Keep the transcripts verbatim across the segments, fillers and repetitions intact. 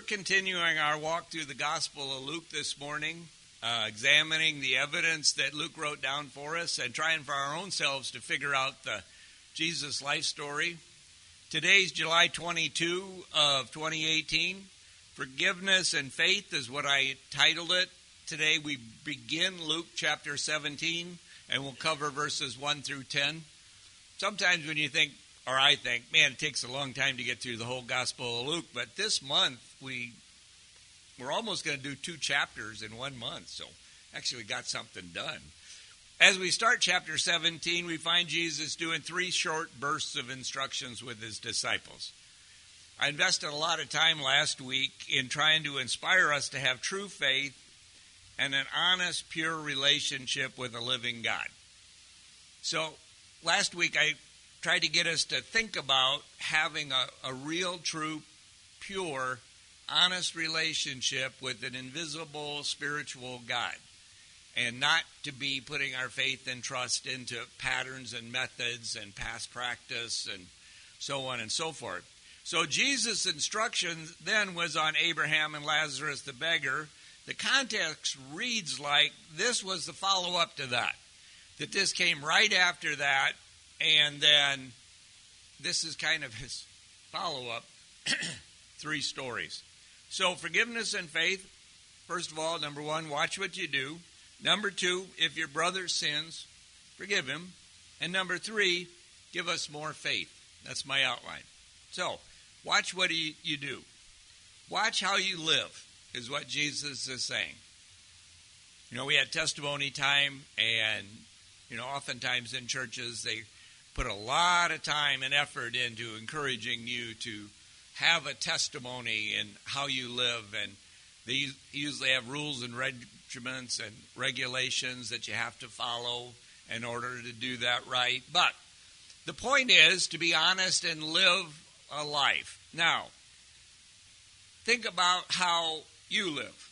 continuing our walk through the Gospel of Luke this morning, uh, examining the evidence that Luke wrote down for us and trying for our own selves to figure out the Jesus life story. Today's July twenty-second of twenty eighteen. Forgiveness and Faith is what I titled it. Today we begin Luke chapter seventeen, and we'll cover verses one through ten. Sometimes when you think, or I think, man, it takes a long time to get through the whole Gospel of Luke, but this month we, we're almost going to do two chapters in one month, so actually got something done. As we start chapter seventeen, we find Jesus doing three short bursts of instructions with his disciples. I invested a lot of time last week in trying to inspire us to have true faith and an honest, pure relationship with a living God. So last week I tried to get us to think about having a, a real, true, pure, honest relationship with an invisible spiritual God, and not to be putting our faith and trust into patterns and methods and past practice and so on and so forth. So Jesus' instruction then was on Abraham and Lazarus the beggar. The context reads like this was the follow-up to that, that this came right after that, and then this is kind of his follow-up, three stories. So forgiveness and faith, first of all, number one, watch what you do. Number two, if your brother sins, forgive him. And number three, give us more faith. That's my outline. So, watch what you do. Watch how you live is what Jesus is saying. You know, we had testimony time, and, you know, oftentimes in churches they put a lot of time and effort into encouraging you to have a testimony in how you live, and they usually have rules and regiments and regulations that you have to follow in order to do that right. But the point is to be honest and live a life. Now, think about how you live.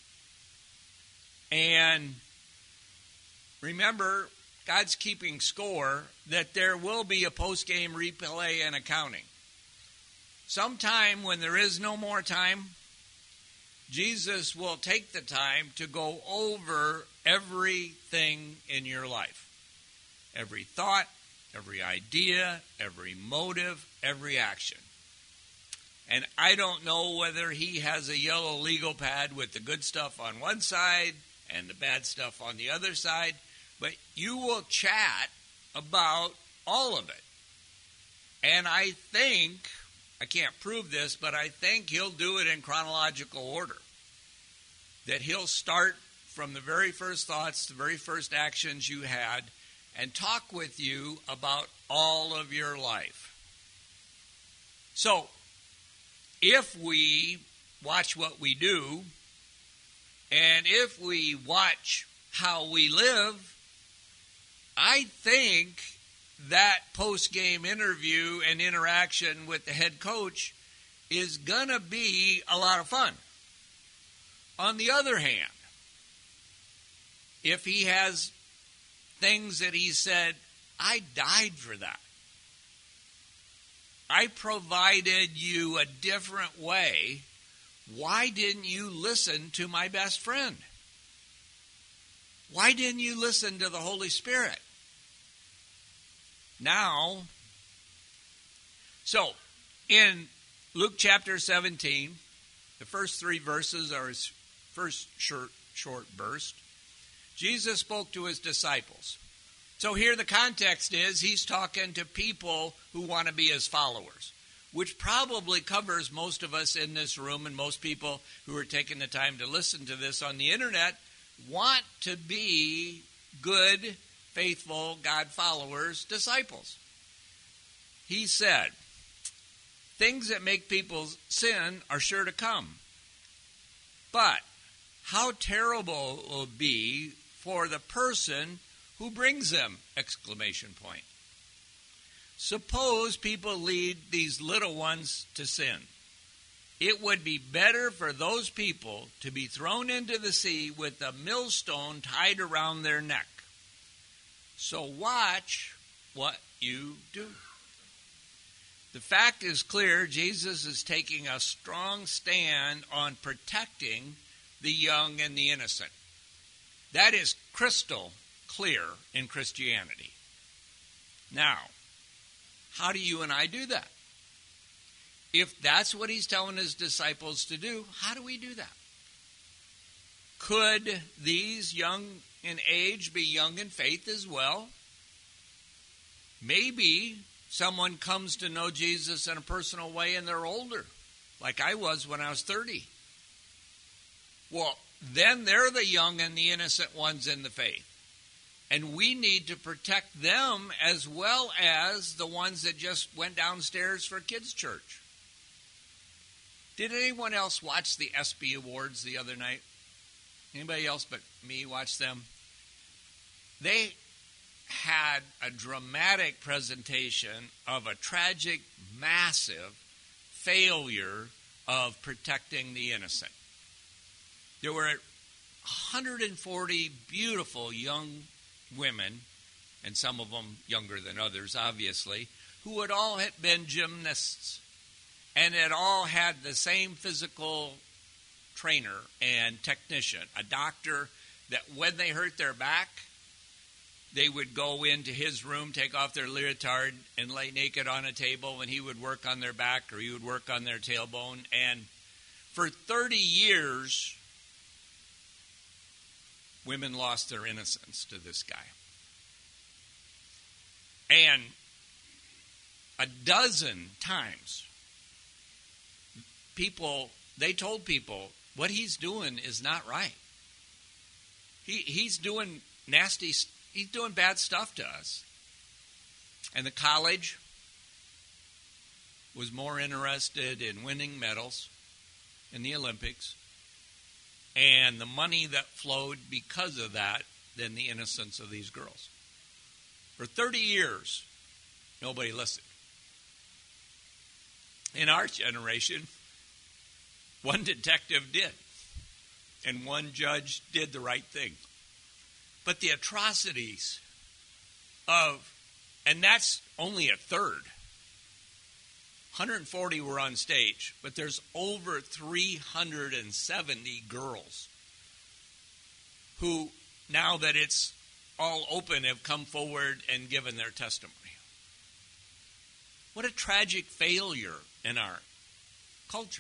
And remember, God's keeping score that there will be a post-game replay and accounting. Sometime when there is no more time, Jesus will take the time to go over everything in your life. Every thought, every idea, every motive, every action. And I don't know whether he has a yellow legal pad with the good stuff on one side and the bad stuff on the other side, but you will chat about all of it. And I think, I can't prove this, but I think he'll do it in chronological order. That he'll start from the very first thoughts, the very first actions you had, and talk with you about all of your life. So, if we watch what we do, and if we watch how we live, I think that post-game interview and interaction with the head coach is going to be a lot of fun. On the other hand, if he has things that he said, I died for that. I provided you a different way. Why didn't you listen to my best friend? Why didn't you listen to the Holy Spirit? Now, so in Luke chapter seventeen, the first three verses are his first short, short burst. Jesus spoke to his disciples. So here the context is he's talking to people who want to be his followers, which probably covers most of us in this room, and most people who are taking the time to listen to this on the internet want to be good, faithful God followers, disciples. He said, things that make people sin are sure to come. But how terrible it will be for the person who brings them! Exclamation point. Suppose people lead these little ones to sin. It would be better for those people to be thrown into the sea with a millstone tied around their neck. So watch what you do. The fact is clear. Jesus is taking a strong stand on protecting the young and the innocent. That is crystal clear in Christianity. Now, how do you and I do that? If that's what he's telling his disciples to do, how do we do that? Could these young in age be young in faith as well? Maybe someone comes to know Jesus in a personal way and they're older, like I was when I was thirty. Well, then they're the young and the innocent ones in the faith. And we need to protect them as well as the ones that just went downstairs for kids' church. Did anyone else watch the ESPY Awards the other night? Anybody else but me watch them? They had a dramatic presentation of a tragic, massive failure of protecting the innocent. There were one hundred forty beautiful young women, and some of them younger than others, obviously, who had all had been gymnasts and had all had the same physical trainer and technician, a doctor that when they hurt their back, they would go into his room, take off their leotard, and lay naked on a table, and he would work on their back or he would work on their tailbone. And for thirty years, women lost their innocence to this guy. And a dozen times, people, they told people, what he's doing is not right. He he's doing nasty, he's doing bad stuff to us. And the college was more interested in winning medals in the Olympics and the money that flowed because of that than the innocence of these girls. For thirty years, nobody listened. In our generation, one detective did, and one judge did the right thing. But the atrocities of, and that's only a third. one hundred forty were on stage, but there's over three hundred seventy girls who, now that it's all open, have come forward and given their testimony. What a tragic failure in our culture.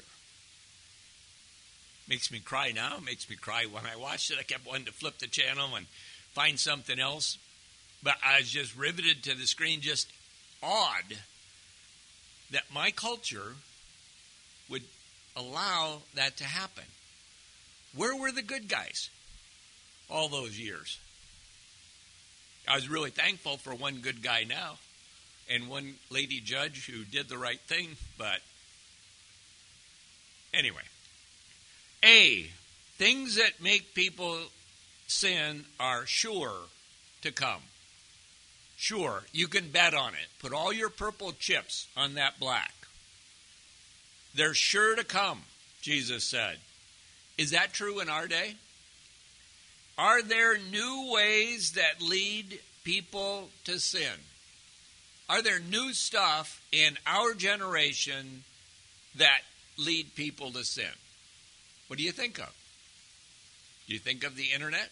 Makes me cry now. Makes me cry when I watched it. I kept wanting to flip the channel and find something else. But I was just riveted to the screen, just awed that my culture would allow that to happen. Where were the good guys all those years? I was really thankful for one good guy now and one lady judge who did the right thing. But anyway, A, things that make people sin are sure to come. Sure, you can bet on it. Put all your purple chips on that black. They're sure to come, Jesus said. Is that true in our day? Are there new ways that lead people to sin? Are there new stuff in our generation that lead people to sin? What do you think of? Do you think of the internet?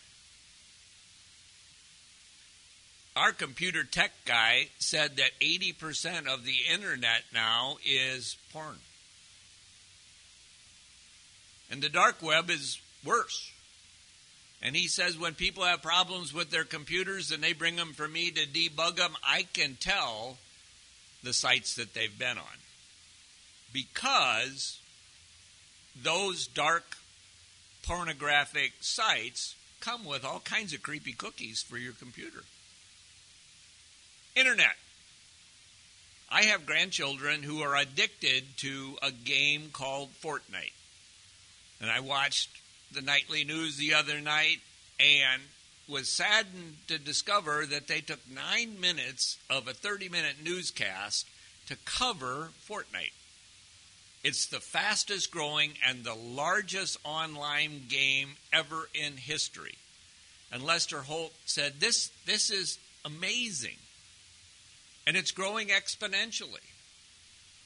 Our computer tech guy said that eighty percent of the internet now is porn. And the dark web is worse. And he says when people have problems with their computers and they bring them for me to debug them, I can tell the sites that they've been on. Because those dark pornographic sites come with all kinds of creepy cookies for your computer. Internet. I have grandchildren who are addicted to a game called Fortnite. And I watched the nightly news the other night and was saddened to discover that they took nine minutes of a thirty-minute newscast to cover Fortnite. It's the fastest growing and the largest online game ever in history. And Lester Holt said, this, this is amazing. And it's growing exponentially.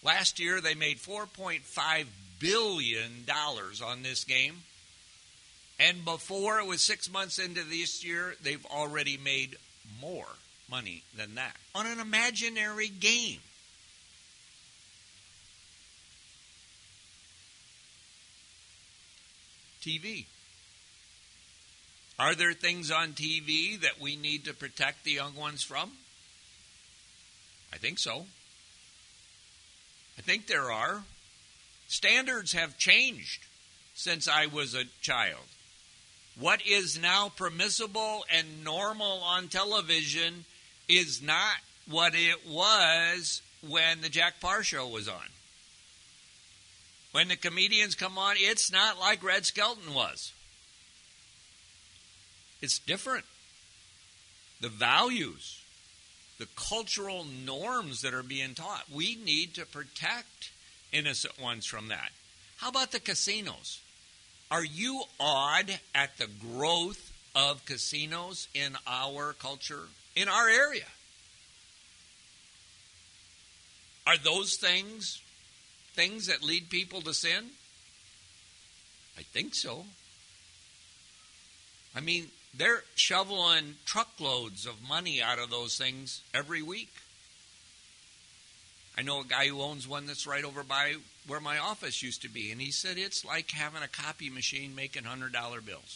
Last year, they made four point five billion dollars on this game. And before it was six months into this year, they've already made more money than that on an imaginary game. T V. Are there things on T V that we need to protect the young ones from? I think so. I think there are. Standards have changed since I was a child. What is now permissible and normal on television is not what it was when the Jack Parr show was on. When the comedians come on, it's not like Red Skelton was. It's different. The values, the cultural norms that are being taught, we need to protect innocent ones from that. How about the casinos? Are you awed at the growth of casinos in our culture, in our area? Are those things things that lead people to sin? I think so. I mean, they're shoveling truckloads of money out of those things every week. I know a guy who owns one that's right over by where my office used to be, and he said it's like having a copy machine making one hundred dollar bills.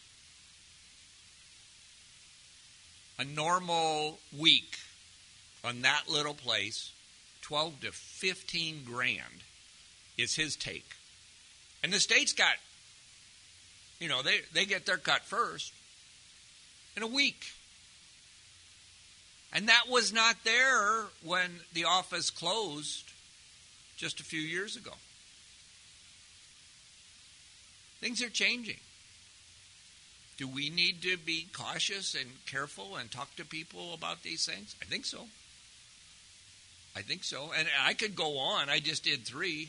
A normal week on that little place, twelve to fifteen grand is his take. And the state's got, you know, they, they get their cut first in a week. And that was not there when the office closed just a few years ago. Things are changing. Do we need to be cautious and careful and talk to people about these things? I think so. I think so. And I could go on. I just did three.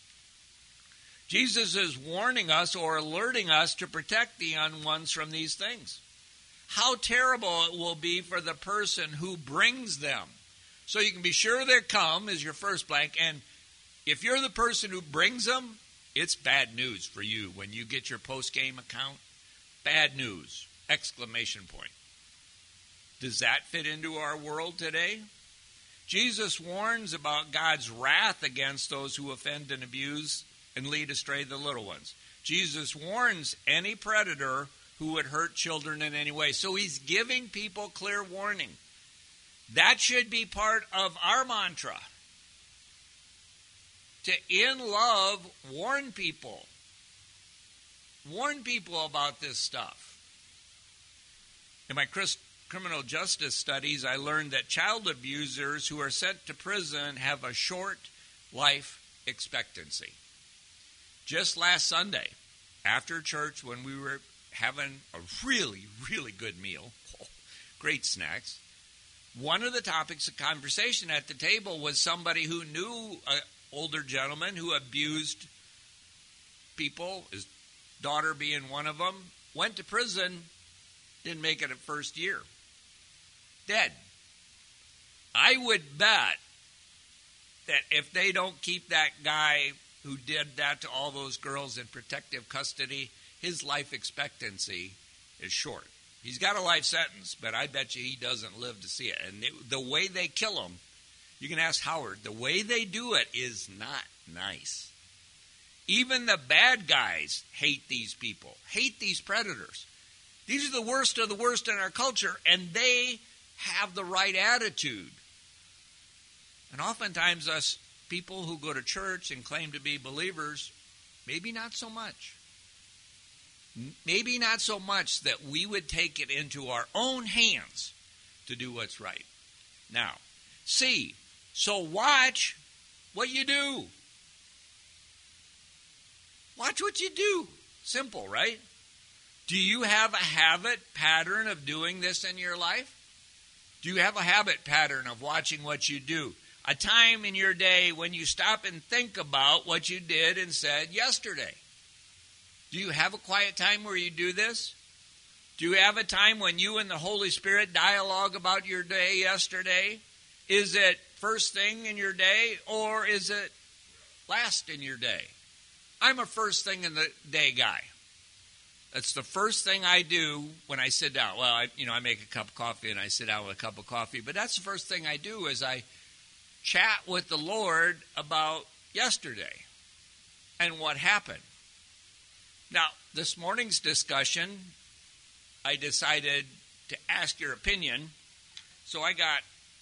Jesus is warning us or alerting us to protect the young ones from these things. How terrible it will be for the person who brings them. So you can be sure they come is your first blank. And if you're the person who brings them, it's bad news for you when you get your post-game account. Bad news! Exclamation point. Does that fit into our world today? Jesus warns about God's wrath against those who offend and abuse and lead astray the little ones. Jesus warns any predator who would hurt children in any way. So he's giving people clear warning. That should be part of our mantra. To, in love, warn people. Warn people about this stuff. In my Chris, criminal justice studies, I learned that child abusers who are sent to prison have a short life expectancy. Just last Sunday, after church, when we were having a really, really good meal, oh, great snacks, one of the topics of conversation at the table was somebody who knew an older gentleman who abused people, his daughter being one of them, went to prison, didn't make it at first year. Dead. I would bet that if they don't keep that guy who did that to all those girls in protective custody, his life expectancy is short. He's got a life sentence, but I bet you he doesn't live to see it. And it, the way they kill him, you can ask Howard, the way they do it is not nice. Even the bad guys hate these people, hate these predators. These are the worst of the worst in our culture, and they have the right attitude. And oftentimes us people who go to church and claim to be believers, maybe not so much. Maybe not so much that we would take it into our own hands to do what's right. Now, C, so watch what you do. Watch what you do. Simple, right? Do you have a habit pattern of doing this in your life? Do you have a habit pattern of watching what you do? A time in your day when you stop and think about what you did and said yesterday. Do you have a quiet time where you do this? Do you have a time when you and the Holy Spirit dialogue about your day yesterday? Is it first thing in your day, or is it last in your day? I'm a first thing in the day guy. That's the first thing I do when I sit down. Well, I, you know, I make a cup of coffee and I sit down with a cup of coffee. But that's the first thing I do is I chat with the Lord about yesterday and what happened. Now, this morning's discussion, I decided to ask your opinion. So I got,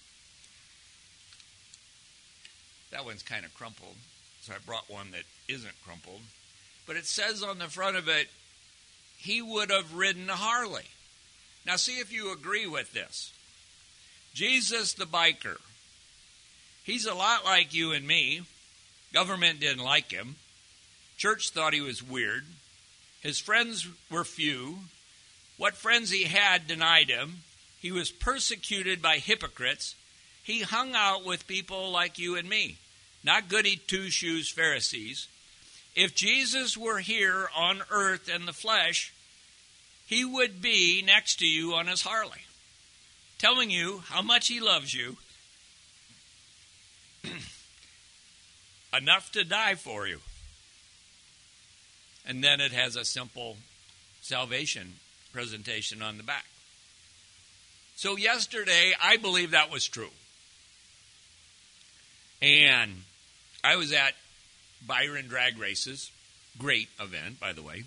that one's kind of crumpled. So I brought one that isn't crumpled. But it says on the front of it, he would have ridden a Harley. Now see if you agree with this. Jesus the biker. He's a lot like you and me. Government didn't like him. Church thought he was weird. His friends were few. What friends he had denied him. He was persecuted by hypocrites. He hung out with people like you and me. Not goody two-shoes Pharisees. If Jesus were here on earth in the flesh, he would be next to you on his Harley, telling you how much he loves you, enough to die for you. And then it has a simple salvation presentation on the back. So yesterday, I believe that was true. And I was at Byron Drag Races, great event, by the way,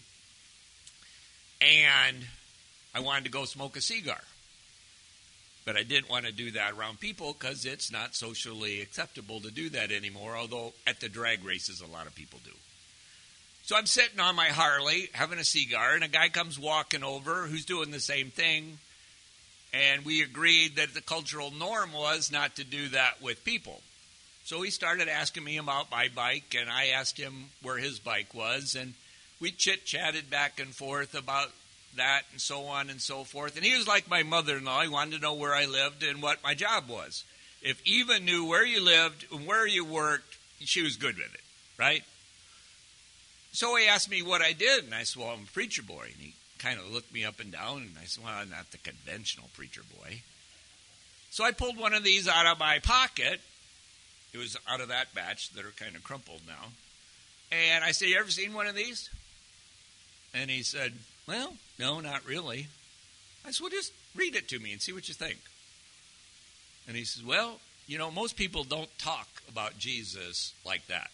and I wanted to go smoke a cigar. But I didn't want to do that around people because it's not socially acceptable to do that anymore, although at the drag races a lot of people do. So I'm sitting on my Harley having a cigar, and a guy comes walking over who's doing the same thing, and we agreed that the cultural norm was not to do that with people. So he started asking me about my bike, and I asked him where his bike was, and we chit-chatted back and forth about that and so on and so forth. And he was like my mother-in-law. He wanted to know where I lived and what my job was. If Eva knew where you lived and where you worked, she was good with it, right? So he asked me what I did, and I said, well, I'm a preacher boy. And he kind of looked me up and down, and I said, well, I'm not the conventional preacher boy. So I pulled one of these out of my pocket. It was out of that batch that are kind of crumpled now. And I said, you ever seen one of these? And he said, well, no, not really. I said, well, just read it to me and see what you think. And he says, well, you know, most people don't talk about Jesus like that.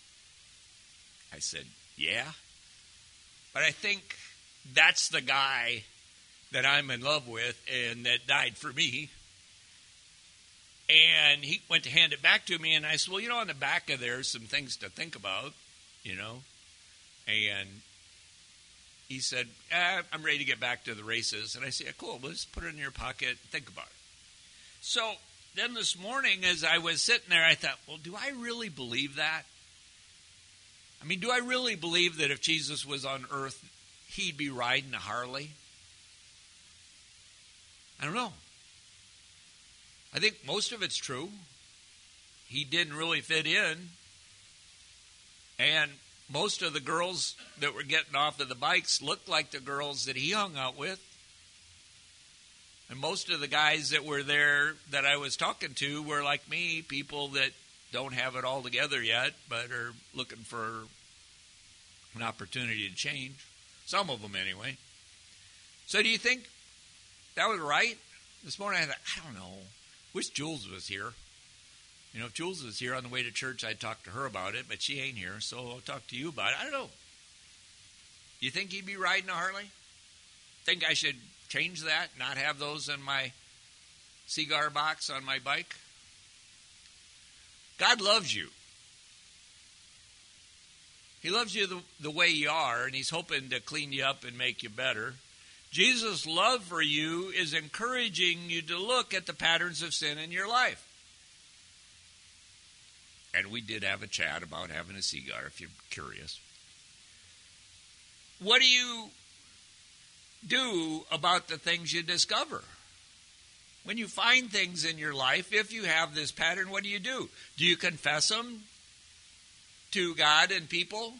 I said, yeah. But I think that's the guy that I'm in love with and that died for me. And he went to hand it back to me, and I said, well, you know, on the back of there, some things to think about, you know. And he said, eh, I'm ready to get back to the races. And I said, yeah, cool, well, just put it in your pocket and think about it. So then this morning, as I was sitting there, I thought, well, do I really believe that? I mean, do I really believe that if Jesus was on earth, he'd be riding a Harley? I don't know. I think most of it's true. He didn't really fit in. And most of the girls that were getting off of the bikes looked like the girls that he hung out with. And most of the guys that were there that I was talking to were like me, people that don't have it all together yet, but are looking for an opportunity to change. Some of them anyway. So do you think that was right? This morning I thought, I don't know. Wish Jules was here. You know, if Jules was here on the way to church, I'd talk to her about it, but she ain't here, so I'll talk to you about it. I don't know. You think he'd be riding a Harley? Think I should change that, not have those in my cigar box on my bike? God loves you. He loves you the, the way you are, and he's hoping to clean you up and make you better. Jesus' love for you is encouraging you to look at the patterns of sin in your life. And we did have a chat about having a cigar, if you're curious. What do you do about the things you discover? When you find things in your life, if you have this pattern, what do you do? Do you confess them to God and people?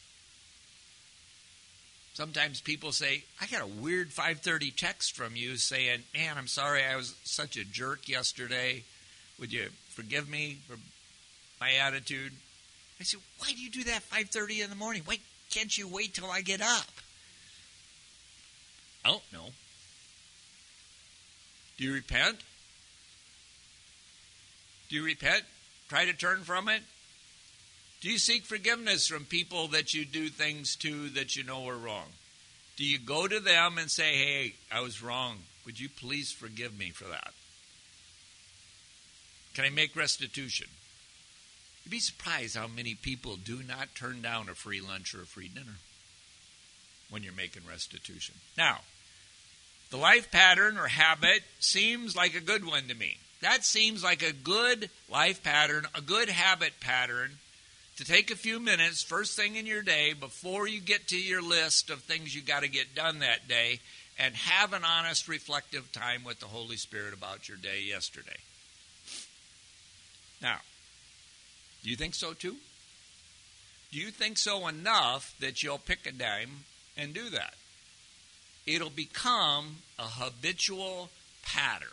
Sometimes people say, I got a weird five thirty text from you saying, man, I'm sorry I was such a jerk yesterday. Would you forgive me for my attitude? I said, why do you do that at five thirty in the morning? Why can't you wait till I get up? Oh, no. Do you repent? Do you repent? Try to turn from it? Do you seek forgiveness from people that you do things to that you know are wrong? Do you go to them and say, hey, I was wrong. Would you please forgive me for that? Can I make restitution? You'd be surprised how many people do not turn down a free lunch or a free dinner when you're making restitution. Now, the life pattern or habit seems like a good one to me. That seems like a good life pattern, a good habit pattern to take a few minutes first thing in your day before you get to your list of things you got to get done that day and have an honest, reflective time with the Holy Spirit about your day yesterday. Now, do you think so too? Do you think so enough that you'll pick a dime and do that? It'll become a habitual pattern.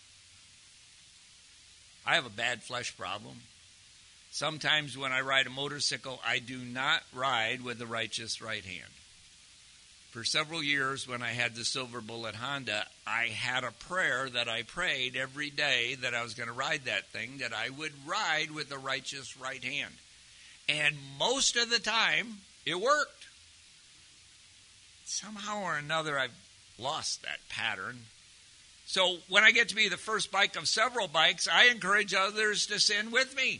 I have a bad flesh problem. Sometimes when I ride a motorcycle, I do not ride with the righteous right hand. For several years when I had the Silver Bullet Honda, I had a prayer that I prayed every day that I was going to ride that thing, that I would ride with the righteous right hand. And most of the time, it worked. Somehow or another, I've lost that pattern. So when I get to be the first bike of several bikes, I encourage others to sin with me.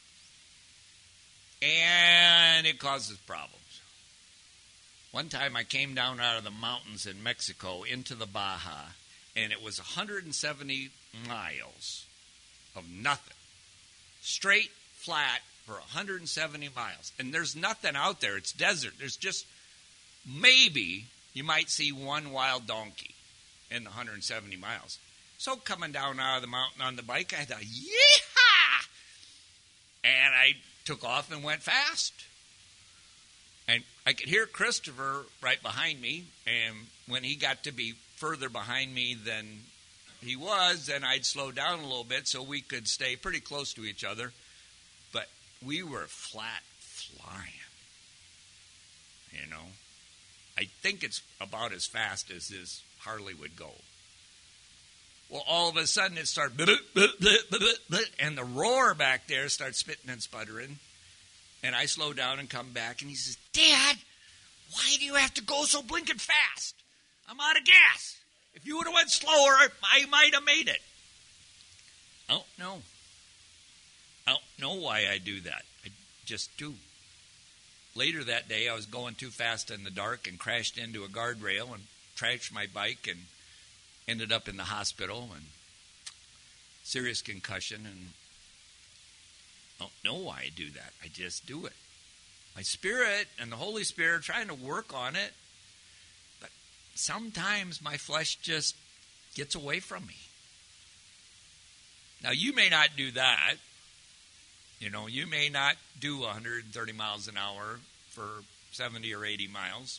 And it causes problems. One time I came down out of the mountains in Mexico into the Baja, and it was one hundred seventy miles of nothing. Straight, flat for one hundred seventy miles. And there's nothing out there. It's desert. There's just maybe you might see one wild donkey in the one hundred seventy miles. So coming down out of the mountain on the bike, I thought, yeehaw! And I took off and went fast. And I could hear Christopher right behind me, and when he got to be further behind me than he was, then I'd slow down a little bit so we could stay pretty close to each other. But we were flat flying, you know. I think it's about as fast as this Harley would go. Well, all of a sudden it started, and the roar back there starts spitting and sputtering. And I slow down and come back, and he says, Dad, why do you have to go so blinking fast? I'm out of gas. If you would have went slower, I might have made it. I don't know. I don't know why I do that. I just do. Later that day, I was going too fast in the dark and crashed into a guardrail and trashed my bike and ended up in the hospital and serious concussion. And I don't know why I do that. I just do it. My spirit and the Holy Spirit are trying to work on it, but sometimes my flesh just gets away from me. Now, you may not do that. You know, you may not do one hundred thirty miles an hour for seventy or eighty miles,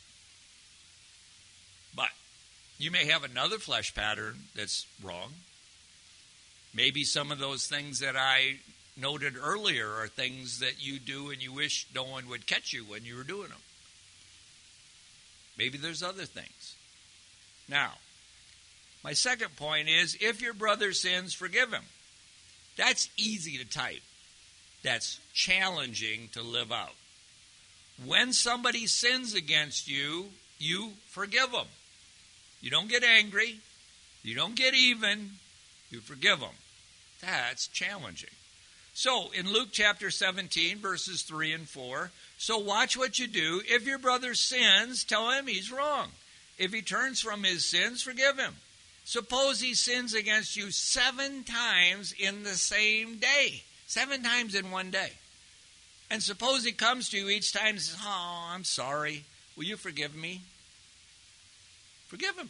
but you may have another flesh pattern that's wrong. Maybe some of those things that I noted earlier are things that you do and you wish no one would catch you when you were doing them. Maybe there's other things. Now, my second point is, if your brother sins, forgive him. That's easy to type. That's challenging to live out. When somebody sins against you, you forgive them. You don't get angry. You don't get even. You forgive them. That's challenging. So, in Luke chapter seventeen, verses three and four, so watch what you do. If your brother sins, tell him he's wrong. If he turns from his sins, forgive him. Suppose he sins against you seven times in the same day. Seven times in one day. And suppose he comes to you each time and says, oh, I'm sorry. Will you forgive me? Forgive him.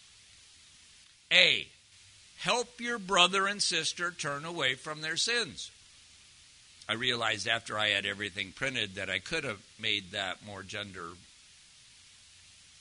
A, help your brother and sister turn away from their sins. I realized after I had everything printed that I could have made that more gender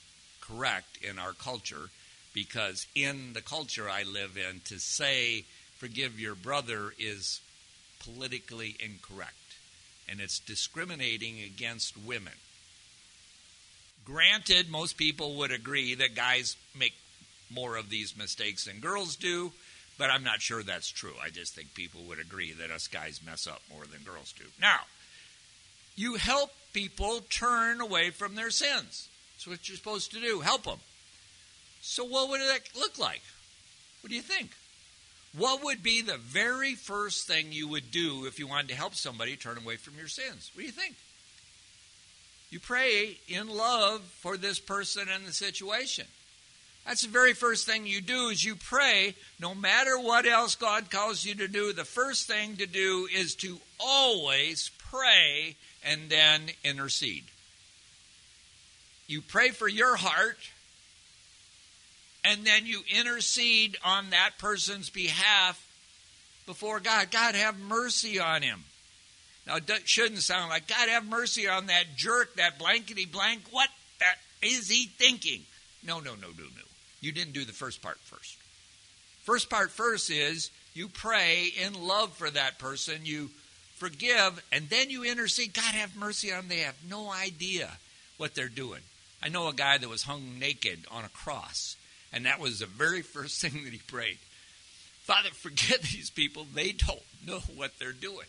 correct in our culture, because in the culture I live in, to say forgive your brother is politically incorrect, and it's discriminating against women. Granted, most people would agree that guys make more of these mistakes than girls do, but I'm not sure that's true. I just think people would agree that us guys mess up more than girls do. Now, you help people turn away from their sins. That's what you're supposed to do. Help them. So what would that look like? What do you think? What would be the very first thing you would do if you wanted to help somebody turn away from your sins? What do you think? You pray in love for this person and the situation. That's the very first thing you do is you pray. No matter what else God calls you to do, the first thing to do is to always pray and then intercede. You pray for your heart, and then you intercede on that person's behalf before God. God, have mercy on him. Now, it shouldn't sound like, God, have mercy on that jerk, that blankety blank. What that is he thinking? No, no, no, no, no. You didn't do the first part first. First part first is you pray in love for that person. You forgive, and then you intercede. God, have mercy on them. They have no idea what they're doing. I know a guy that was hung naked on a cross, and that was the very first thing that he prayed. Father, forgive these people. They don't know what they're doing.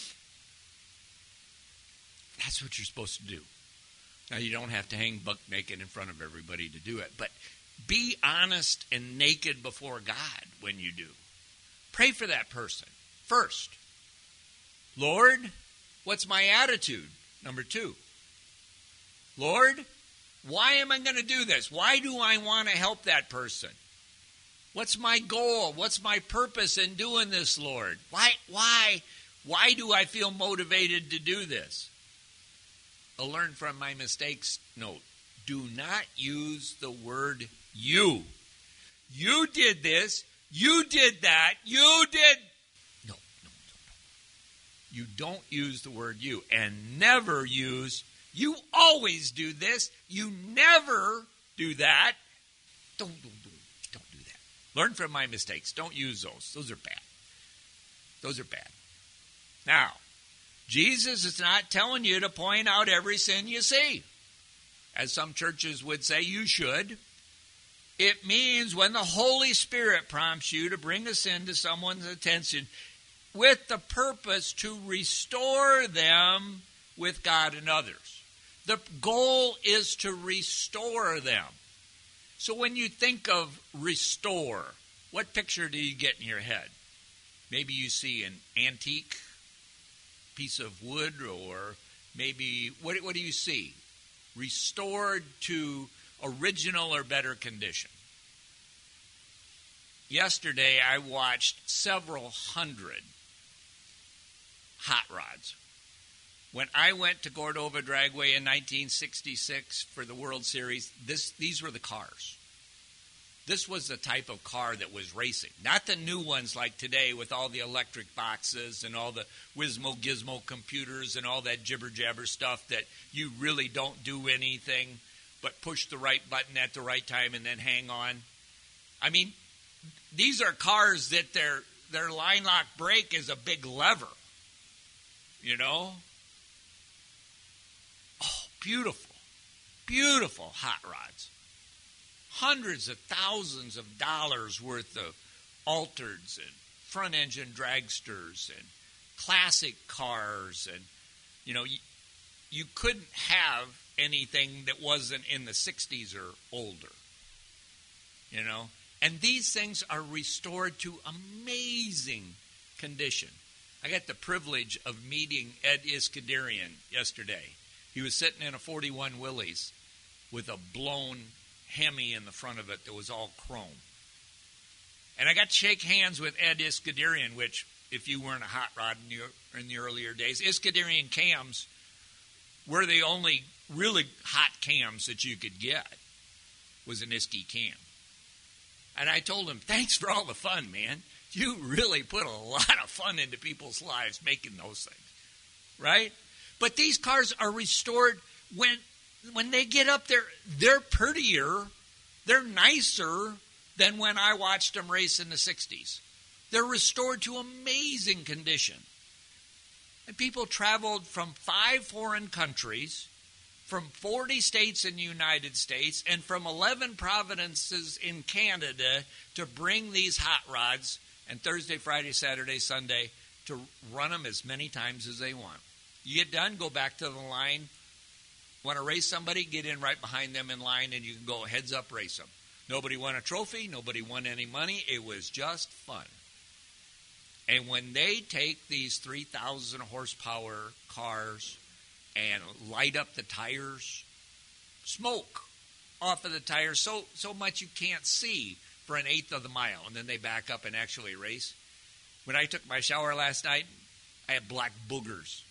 That's what you're supposed to do. Now, you don't have to hang buck naked in front of everybody to do it, but be honest and naked before God when you do. Pray for that person first. Lord, what's my attitude? Number two. Lord, why am I going to do this? Why do I want to help that person? What's my goal? What's my purpose in doing this, Lord? Why, why, why do I feel motivated to do this? I'll learn from my mistakes note. Do not use the word you. You did this. You did that. You did. No, no, no, no. You don't use the word you. And never use, you always do this. You never do that. Don't, don't, don't, don't do that. Learn from my mistakes. Don't use those. Those are bad. Those are bad. Now, Jesus is not telling you to point out every sin you see. As some churches would say, you should. It means when the Holy Spirit prompts you to bring a sin to someone's attention with the purpose to restore them with God and others. The goal is to restore them. So when you think of restore, what picture do you get in your head? Maybe you see an antique piece of wood, or maybe, what, what do you see? Restored to original or better condition. Yesterday, I watched several hundred hot rods. When I went to Cordova Dragway in nineteen sixty-six for the World Series, this, these were the cars. This was the type of car that was racing. Not the new ones like today with all the electric boxes and all the whizmo-gizmo computers and all that jibber-jabber stuff that you really don't do anything but push the right button at the right time and then hang on. I mean, these are cars that their their line lock brake is a big lever. You know? Oh, beautiful. Beautiful hot rods. Hundreds of thousands of dollars worth of altereds and front-engine dragsters and classic cars. And, you know, you, you couldn't have anything that wasn't in the sixties or older. You know? And these things are restored to amazing condition. I got the privilege of meeting Ed Iskandarian yesterday. He was sitting in a forty-one Willys with a blown Hemi in the front of it that was all chrome. And I got to shake hands with Ed Iskandarian, which, if you weren't a hot rod in the, in the earlier days, Iskandarian cams were the only really hot cams that you could get, was an Iski cam. And I told him, thanks for all the fun, man. You really put a lot of fun into people's lives making those things, right? But these cars are restored when when they get up there. They're prettier, they're nicer than when I watched them race in the sixties. They're restored to amazing condition. And people traveled from five foreign countries, from forty states in the United States, and from eleven provinces in Canada to bring these hot rods, and Thursday, Friday, Saturday, Sunday, to run them as many times as they want. You get done, go back to the line. Want to race somebody? Get in right behind them in line, and you can go heads up race them. Nobody won a trophy. Nobody won any money. It was just fun. And when they take these three thousand horsepower cars and light up the tires, smoke off of the tires so, so much you can't see for an eighth of the mile, and then they back up and actually race. When I took my shower last night, I had black boogers.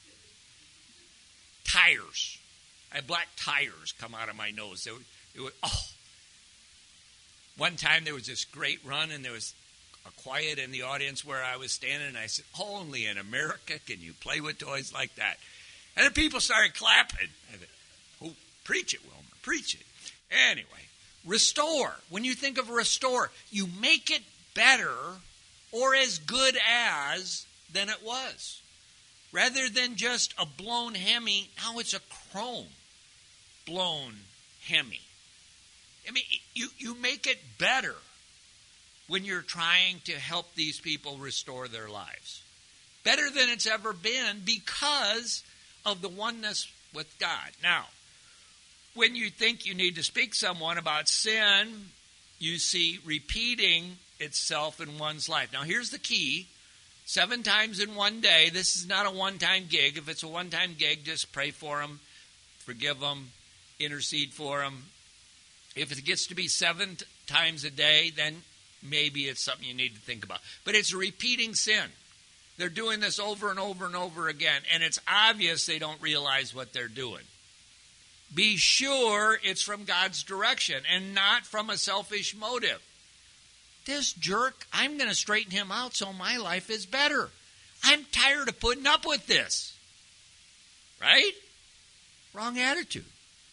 Tires. I had black tires come out of my nose. It, it was, oh. One time there was this great run, and there was a quiet in the audience where I was standing, and I said, only in America can you play with toys like that. And the people started clapping. I said, oh, preach it, Wilmer, preach it. Anyway, restore. When you think of restore, you make it better or as good as than it was. Rather than just a blown Hemi, now it's a chrome blown Hemi. I mean, you, you make it better when you're trying to help these people restore their lives. Better than it's ever been because of the oneness with God. Now, when you think you need to speak to someone about sin, you see repeating itself in one's life. Now, here's the key. Seven times in one day, this is not a one-time gig. If it's a one-time gig, just pray for them, forgive them, intercede for them. If it gets to be seven t- times a day, then maybe it's something you need to think about. But it's a repeating sin. They're doing this over and over and over again, and it's obvious they don't realize what they're doing. Be sure it's from God's direction and not from a selfish motive. This jerk, I'm going to straighten him out so my life is better. I'm tired of putting up with this. Right? Wrong attitude.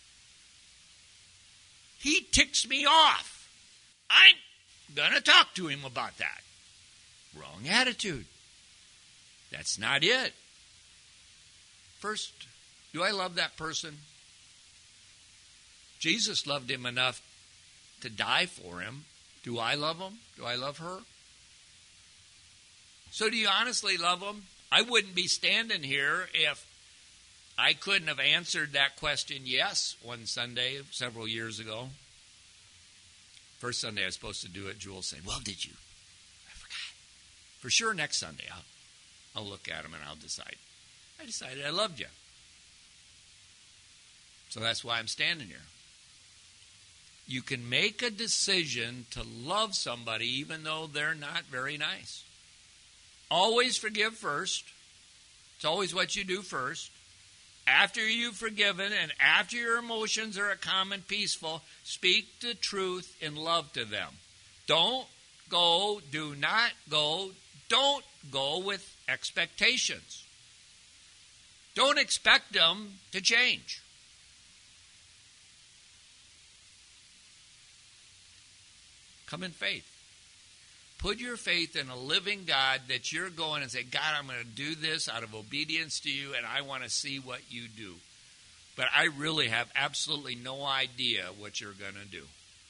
He ticks me off. I'm going to talk to him about that. Wrong attitude. That's not it. First, do I love that person? Jesus loved him enough to die for him. Do I love him? Do I love her? So do you honestly love him? I wouldn't be standing here if I couldn't have answered that question yes one Sunday several years ago. First Sunday I was supposed to do it. Jewel said, well, did you? I forgot. For sure next Sunday I'll, I'll look at him and I'll decide. I decided I loved you. So that's why I'm standing here. You can make a decision to love somebody even though they're not very nice. Always forgive first. It's always what you do first. After you've forgiven and after your emotions are calm and peaceful, speak the truth in love to them. Don't go, do not go, don't go with expectations. Don't expect them to change. Come in faith. Put your faith in a living God that you're going and say, God, I'm going to do this out of obedience to you, and I want to see what you do. But I really have absolutely no idea what you're going to do.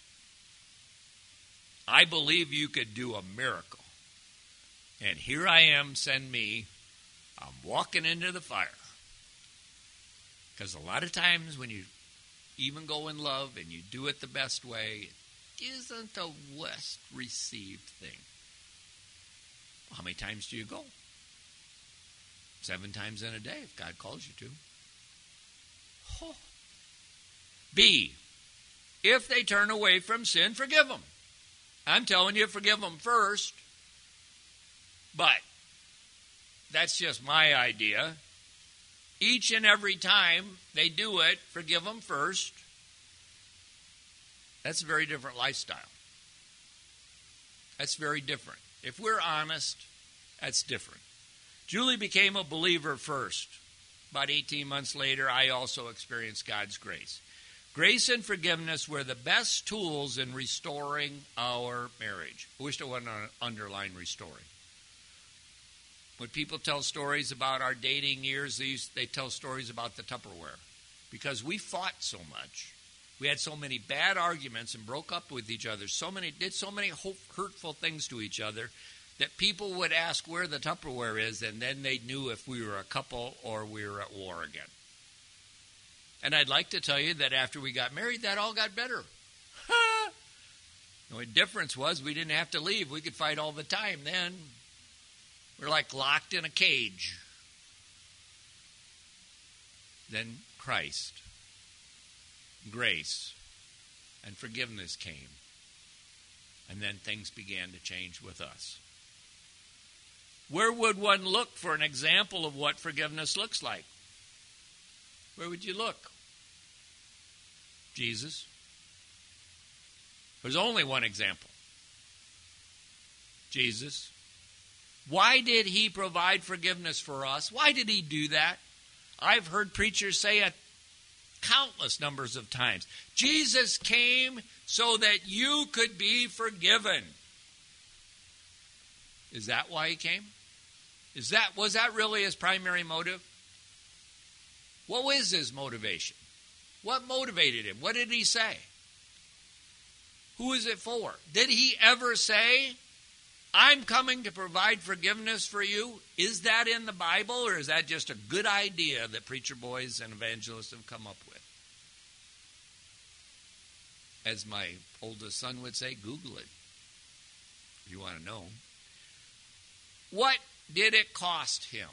I believe you could do a miracle. And here I am, send me. I'm walking into the fire. Because a lot of times when you even go in love and you do it the best way, isn't a West received thing. Well, how many times do you go? Seven times in a day if God calls you to. Oh. B, if they turn away from sin, forgive them. I'm telling you, forgive them first. But that's just my idea. Each and every time they do it, forgive them first. That's a very different lifestyle. That's very different. If we're honest, that's different. Julie became a believer first. About eighteen months later, I also experienced God's grace. Grace and forgiveness were the best tools in restoring our marriage. I wish I wouldn't underline restoring. When people tell stories about our dating years, they, used, they tell stories about the Tupperware. Because we fought so much. We had so many bad arguments and broke up with each other. So many, did so many hurtful things to each other that people would ask where the Tupperware is, and then they knew if we were a couple or we were at war again. And I'd like to tell you that after we got married, that all got better. The only difference was we didn't have to leave. We could fight all the time then. We're like locked in a cage. Then Christ, grace, and forgiveness came. And then things began to change with us. Where would one look for an example of what forgiveness looks like? Where would you look? Jesus. There's only one example. Jesus. Why did he provide forgiveness for us? Why did he do that? I've heard preachers say it countless numbers of times. Jesus came so that you could be forgiven. Is that why he came? Is that was that really his primary motive? What was his motivation? What motivated him? What did he say? Who is it for? Did he ever say, I'm coming to provide forgiveness for you? Is that in the Bible, or is that just a good idea that preacher boys and evangelists have come up with? As my oldest son would say, Google it if you want to know. What did it cost him?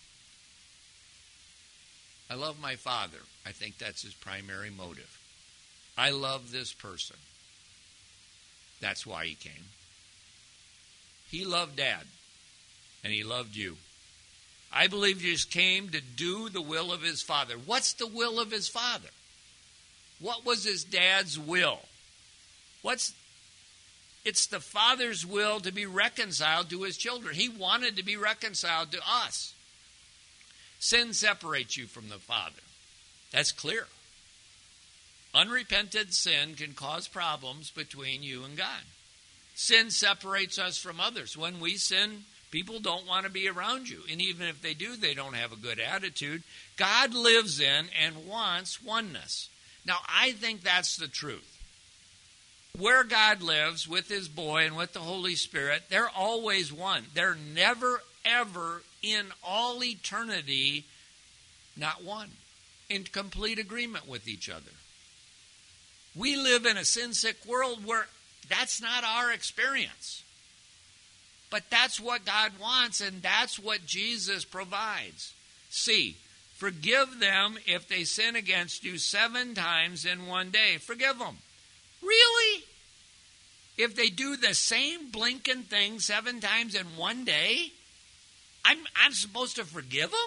I love my father. I think that's his primary motive. I love this person. That's why he came. He loved Dad, and he loved you. I believe he just came to do the will of his Father. What's the will of his Father? What was his dad's will? What's It's the Father's will to be reconciled to his children. He wanted to be reconciled to us. Sin separates you from the Father. That's clear. Unrepented sin can cause problems between you and God. Sin separates us from others. When we sin, people don't want to be around you. And even if they do, they don't have a good attitude. God lives in and wants oneness. Now, I think that's the truth. Where God lives with his boy and with the Holy Spirit, they're always one. They're never, ever in all eternity not one. In complete agreement with each other. We live in a sin-sick world where that's not our experience. But that's what God wants, and that's what Jesus provides. See, forgive them if they sin against you seven times in one day. Forgive them. Really? If they do the same blinking thing seven times in one day, I'm, I'm supposed to forgive them?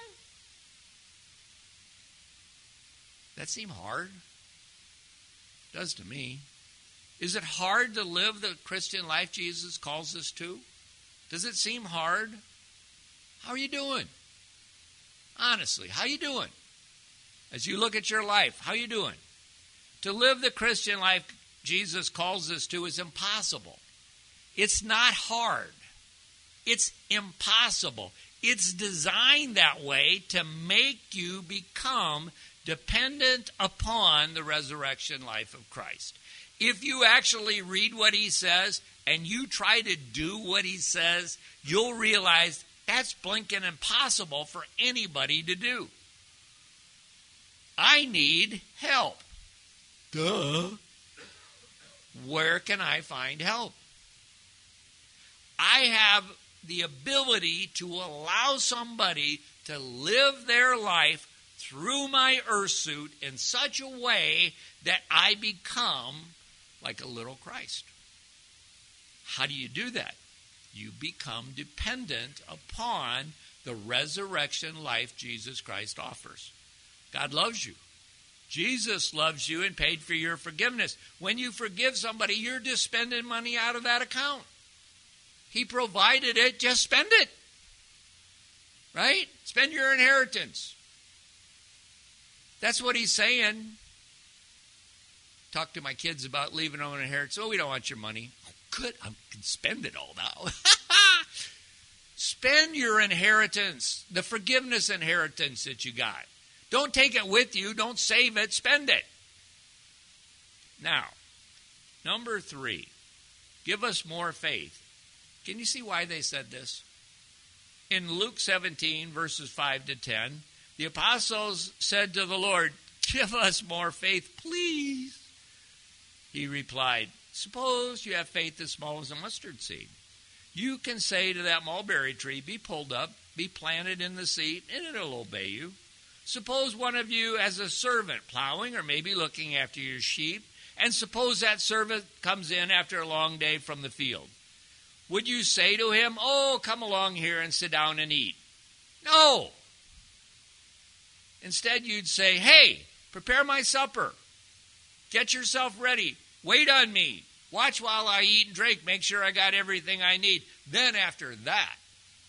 That seem hard? It does to me. Is it hard to live the Christian life Jesus calls us to? Does it seem hard? How are you doing? Honestly, how are you doing? As you look at your life, how are you doing? To live the Christian life Jesus calls us to is impossible. It's not hard. It's impossible. It's designed that way to make you become dependent upon the resurrection life of Christ. If you actually read what he says and you try to do what he says, you'll realize that's blinking impossible for anybody to do. I need help. Duh. Where can I find help? I have the ability to allow somebody to live their life through my earth suit in such a way that I become like a little Christ. How do you do that? You become dependent upon the resurrection life Jesus Christ offers. God loves you. Jesus loves you and paid for your forgiveness. When you forgive somebody, you're just spending money out of that account. He provided it, just spend it. Right? Spend your inheritance. That's what he's saying. Talk to my kids about leaving them an inheritance. Oh, we don't want your money. Oh, good. I can spend it all now. Spend your inheritance, the forgiveness inheritance that you got. Don't take it with you. Don't save it. Spend it. Now, number three, give us more faith. Can you see why they said this? In Luke seventeen, verses five to ten, the apostles said to the Lord, give us more faith, please. He replied, suppose you have faith as small as a mustard seed. You can say to that mulberry tree, be pulled up, be planted in the sea, and it'll obey you. Suppose one of you has a servant plowing or maybe looking after your sheep, and suppose that servant comes in after a long day from the field. Would you say to him, oh, come along here and sit down and eat? No. Instead, you'd say, hey, prepare my supper. Get yourself ready. Wait on me. Watch while I eat and drink. Make sure I got everything I need. Then after that,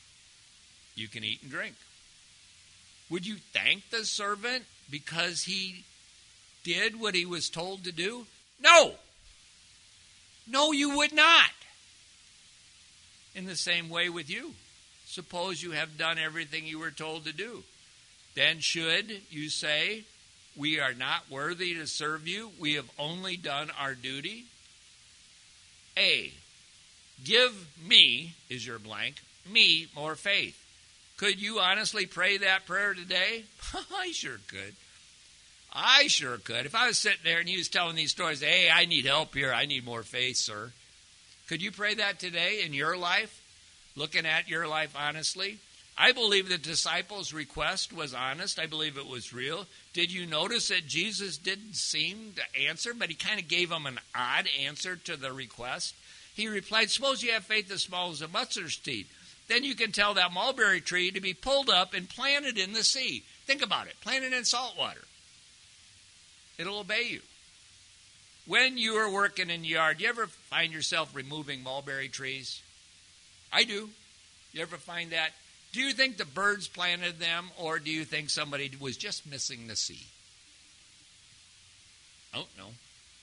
you can eat and drink. Would you thank the servant because he did what he was told to do? No. No, you would not. In the same way with you. Suppose you have done everything you were told to do. Then should you say, we are not worthy to serve you. We have only done our duty. A, give me, is your blank, me more faith. Could you honestly pray that prayer today? I sure could. I sure could. If I was sitting there and he was telling these stories, hey, I need help here. I need more faith, sir. Could you pray that today in your life? Looking at your life honestly? I believe the disciples' request was honest. I believe it was real. Did you notice that Jesus didn't seem to answer, but he kind of gave them an odd answer to the request? He replied, suppose you have faith as small as a mustard seed. Then you can tell that mulberry tree to be pulled up and planted in the sea. Think about it. Planted in salt water. It'll obey you. When you are working in the yard, you ever find yourself removing mulberry trees? I do. You ever find that? Do you think the birds planted them, or do you think somebody was just missing the seed? I don't know.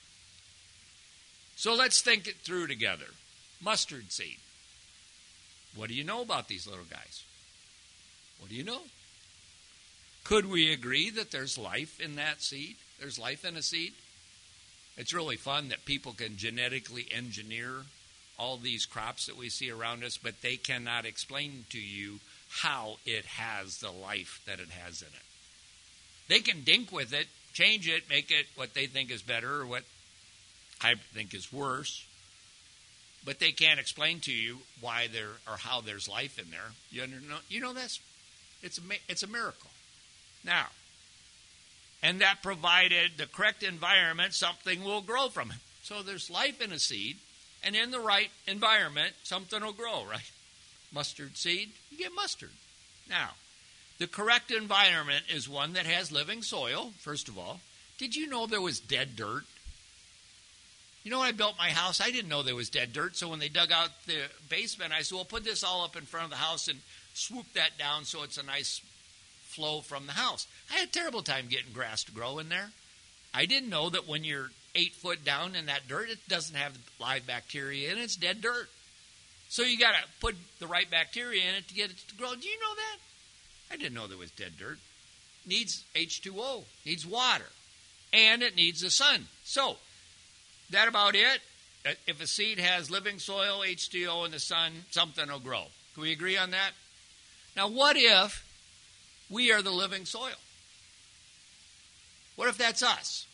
So let's think it through together. Mustard seed. What do you know about these little guys? What do you know? Could we agree that there's life in that seed? There's life in a seed? It's really fun that people can genetically engineer all these crops that we see around us, but they cannot explain to you how it has the life that it has in it. They can dink with it, change it, make it what they think is better or what I think is worse, but they can't explain to you why there or how there's life in there. You know, you know that's it's a it's a miracle. Now, and that provided the correct environment, something will grow from it. So there's life in a seed, and in the right environment, something will grow, right? Mustard seed, you get mustard. Now, the correct environment is one that has living soil, first of all. Did you know there was dead dirt? You know, when I built my house, I didn't know there was dead dirt, so when they dug out the basement, I said, well, put this all up in front of the house and swoop that down so it's a nice flow from the house. I had a terrible time getting grass to grow in there. I didn't know that when you're eight foot down in that dirt, it doesn't have live bacteria in it. It's dead dirt. So you got to put the right bacteria in it to get it to grow. Do you know that? I didn't know there was dead dirt. It needs H two O, needs water, and it needs the sun. So, that about it. If a seed has living soil, H two O, and the sun, something will grow. Can we agree on that? Now, what if we are the living soil? What if that's us?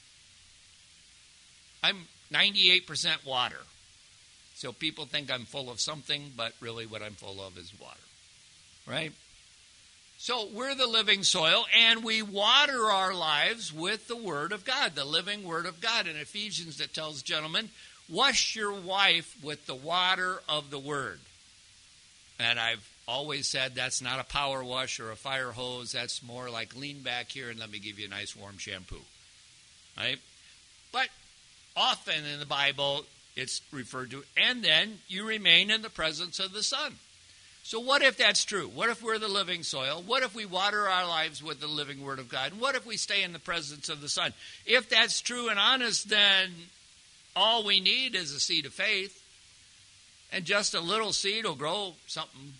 I'm ninety-eight percent water. So people think I'm full of something, but really what I'm full of is water. Right? So we're the living soil, and we water our lives with the Word of God, the living Word of God. In Ephesians, it tells gentlemen, wash your wife with the water of the Word. And I've always said that's not a power wash or a fire hose. That's more like lean back here and let me give you a nice warm shampoo. Right? But often in the Bible, it's referred to, and then you remain in the presence of the sun. So what if that's true? What if we're the living soil? What if we water our lives with the living Word of God? And what if we stay in the presence of the sun? If that's true and honest, then all we need is a seed of faith. And just a little seed will grow something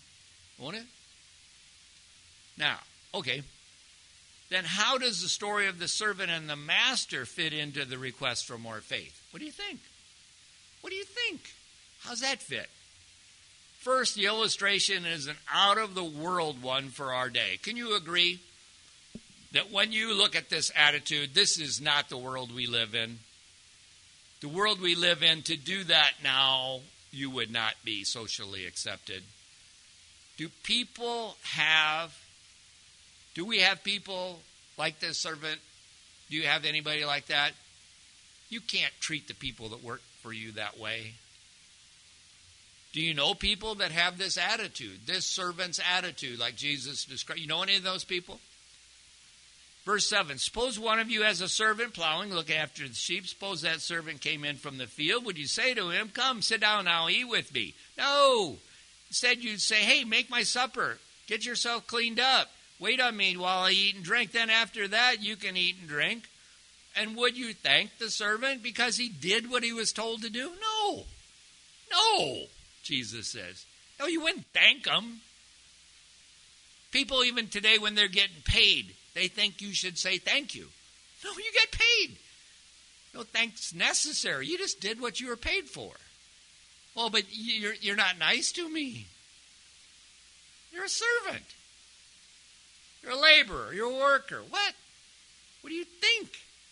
Won't it? Now, okay. Then how does the story of the servant and the master fit into the request for more faith? What do you think? What do you think? How's that fit? First, the illustration is an out-of-the-world one for our day. Can you agree that when you look at this attitude, this is not the world we live in? The world we live in, to do that now, you would not be socially accepted. Do people have, do we have people like this servant? Do you have anybody like that? You can't treat the people that work for you that way. Do you know people that have this attitude, this servant's attitude, like Jesus described? You know any of those people? Verse seven, suppose one of you has a servant plowing, looking after the sheep. Suppose that servant came in from the field. Would you say to him, come, sit down now, eat with me? No. Instead, you'd say, hey, make my supper. Get yourself cleaned up. Wait on me while I eat and drink. Then after that, you can eat and drink. And would you thank the servant because he did what he was told to do? No. No, Jesus says. No, you wouldn't thank him. People even today, when they're getting paid, they think you should say thank you. No, you get paid. No thanks necessary. You just did what you were paid for. Well, but you're, you're not nice to me. You're a servant. You're a laborer. You're a worker. What? What do you think?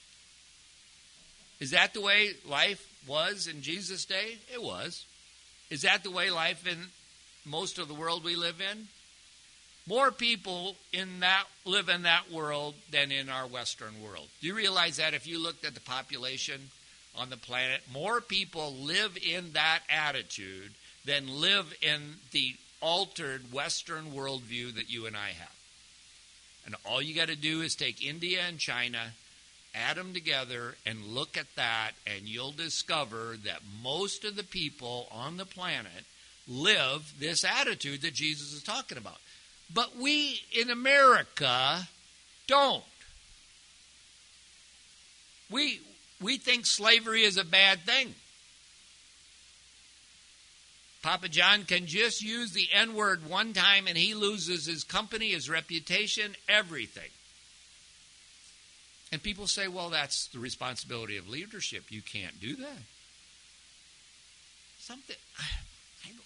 Is that the way life was in Jesus' day? It was. Is that the way life in most of the world we live in? More people in that live in that world than in our Western world. Do you realize that if you looked at the population on the planet, more people live in that attitude than live in the altered Western worldview that you and I have. And all you got to do is take India and China, add them together, and look at that, and you'll discover that most of the people on the planet live this attitude that Jesus is talking about. But we in America don't. We, we think slavery is a bad thing. Papa John can just use the N-word one time and he loses his company, his reputation, everything. And people say, well, that's the responsibility of leadership. You can't do that. Something, I don't.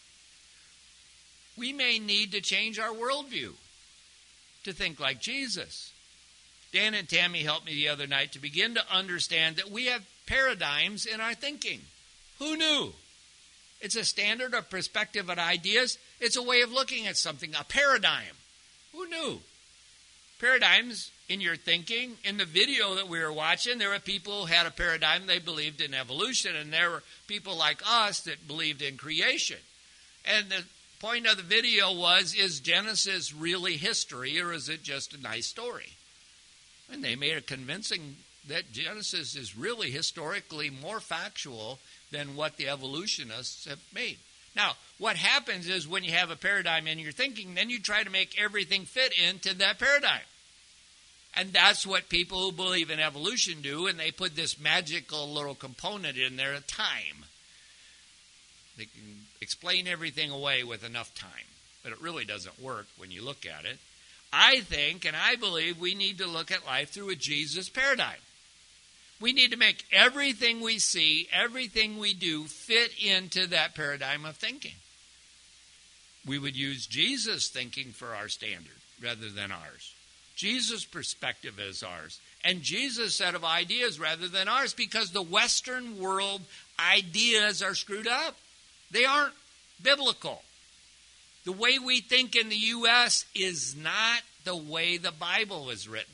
We may need to change our worldview to think like Jesus. Dan and Tammy helped me the other night to begin to understand that we have paradigms in our thinking. Who knew? It's a standard, a perspective, and ideas. It's a way of looking at something, a paradigm. Who knew? Paradigms in your thinking. In the video that we were watching, there were people who had a paradigm. They believed in evolution, and there were people like us that believed in creation. And the point of the video was, is Genesis really history, or is it just a nice story? And they made it convincing that Genesis is really historically more factual than what the evolutionists have made. Now, what happens is when you have a paradigm in your thinking, then you try to make everything fit into that paradigm. And that's what people who believe in evolution do, and they put this magical little component in there, time. They can explain everything away with enough time, but it really doesn't work when you look at it. I think, and I believe, we need to look at life through a Jesus paradigm. We need to make everything we see, everything we do, fit into that paradigm of thinking. We would use Jesus' thinking for our standard rather than ours. Jesus' perspective is ours. And Jesus' set of ideas rather than ours, because the Western world ideas are screwed up. They aren't biblical. The way we think in the U S is not the way the Bible is written.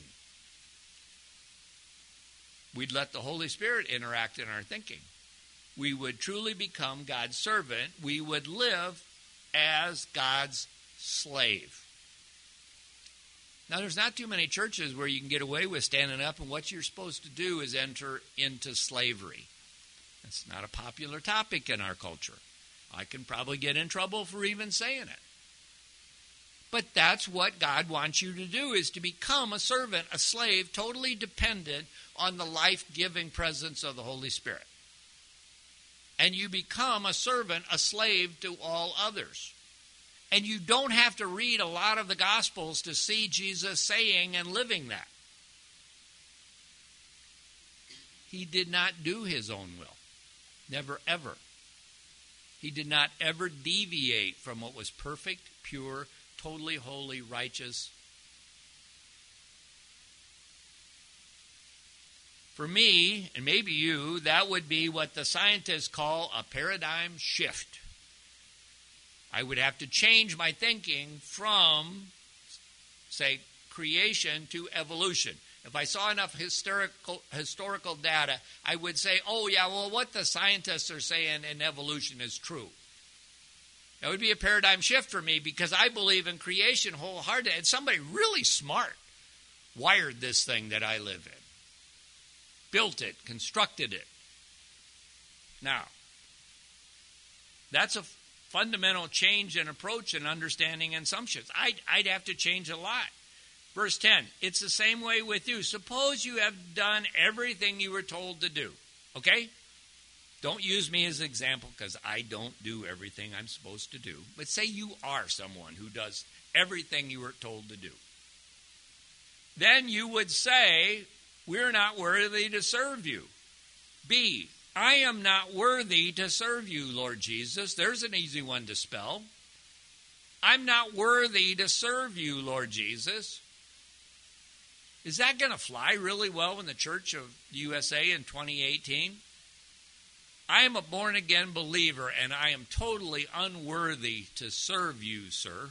We'd let the Holy Spirit interact in our thinking. We would truly become God's servant. We would live as God's slave. Now, there's not too many churches where you can get away with standing up and what you're supposed to do is enter into slavery. It's not a popular topic in our culture. I can probably get in trouble for even saying it. But that's what God wants you to do, is to become a servant, a slave, totally dependent on the life-giving presence of the Holy Spirit. And you become a servant, a slave to all others. And you don't have to read a lot of the Gospels to see Jesus saying and living that. He did not do his own will. Never, ever. He did not ever deviate from what was perfect, pure, totally holy, righteous. For me, and maybe you, that would be what the scientists call a paradigm shift. I would have to change my thinking from, say, creation to evolution. If I saw enough historical historical data, I would say, oh, yeah, well, what the scientists are saying in evolution is true. That would be a paradigm shift for me because I believe in creation wholeheartedly. And somebody really smart wired this thing that I live in. Built it, constructed it. Now, that's a fundamental change in approach and understanding and assumptions. I'd, I'd have to change a lot. Verse ten, it's the same way with you. Suppose you have done everything you were told to do. Okay? Don't use me as an example because I don't do everything I'm supposed to do. But say you are someone who does everything you were told to do. Then you would say, we're not worthy to serve you. B, I am not worthy to serve you, Lord Jesus. There's an easy one to spell. I'm not worthy to serve you, Lord Jesus. Is that going to fly really well in the Church of the U S A in twenty eighteen? I am a born-again believer, and I am totally unworthy to serve you, sir.